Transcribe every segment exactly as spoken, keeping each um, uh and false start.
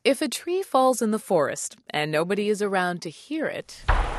If a tree falls in the forest and nobody is around to hear it,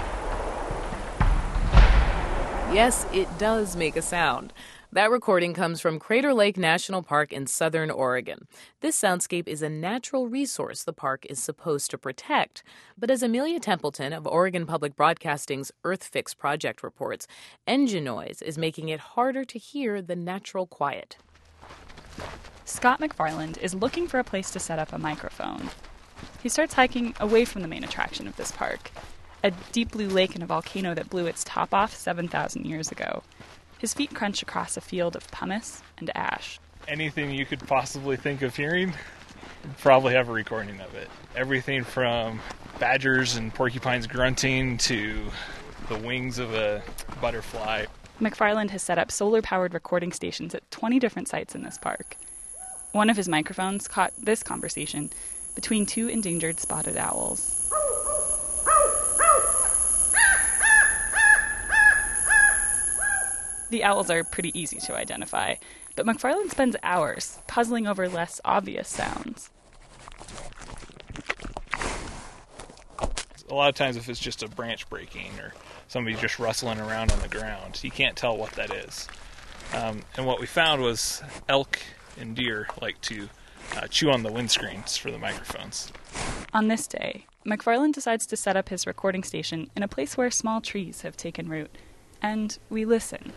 yes, it does make a sound. That recording comes from Crater Lake National Park in southern Oregon. This soundscape is a natural resource the park is supposed to protect. But as Amelia Templeton of Oregon Public Broadcasting's EarthFix project reports, engine noise is making it harder to hear the natural quiet. Scott McFarland is looking for a place to set up a microphone. He starts hiking away from the main attraction of this park, a deep blue lake and a volcano that blew its top off seven thousand years ago. His feet crunch across a field of pumice and ash. Anything you could possibly think of hearing, probably have a recording of it. Everything from badgers and porcupines grunting to the wings of a butterfly. McFarland has set up solar-powered recording stations at twenty different sites in this park. One of his microphones caught this conversation between two endangered spotted owls. The owls are pretty easy to identify, but McFarland spends hours puzzling over less obvious sounds. A lot of times if it's just a branch breaking or somebody just rustling around on the ground, you can't tell what that is. Um, and what we found was elk and deer like to uh, chew on the windscreens for the microphones. On this day, McFarland decides to set up his recording station in a place where small trees have taken root, and we listen.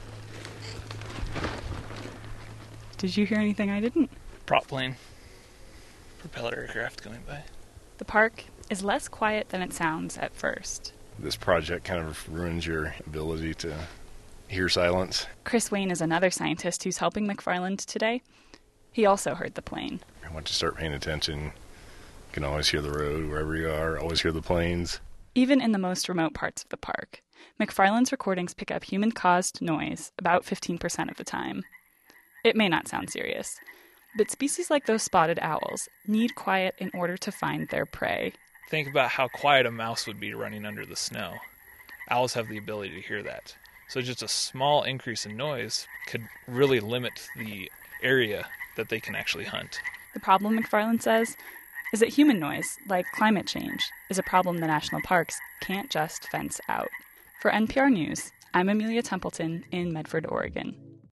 Did you hear anything I didn't? Prop plane, propeller aircraft going by. The park is less quiet than it sounds at first. This project kind of ruins your ability to hear silence. Chris Wayne is another scientist who's helping McFarland today. He also heard the plane. Once you start paying attention, you can always hear the road wherever you are, always hear the planes. Even in the most remote parts of the park, McFarland's recordings pick up human-caused noise about fifteen percent of the time. It may not sound serious, but species like those spotted owls need quiet in order to find their prey. Think about how quiet a mouse would be running under the snow. Owls have the ability to hear that. So just a small increase in noise could really limit the area that they can actually hunt. The problem, McFarland says, is that human noise, like climate change, is a problem the national parks can't just fence out. For N P R News, I'm Amelia Templeton in Medford, Oregon.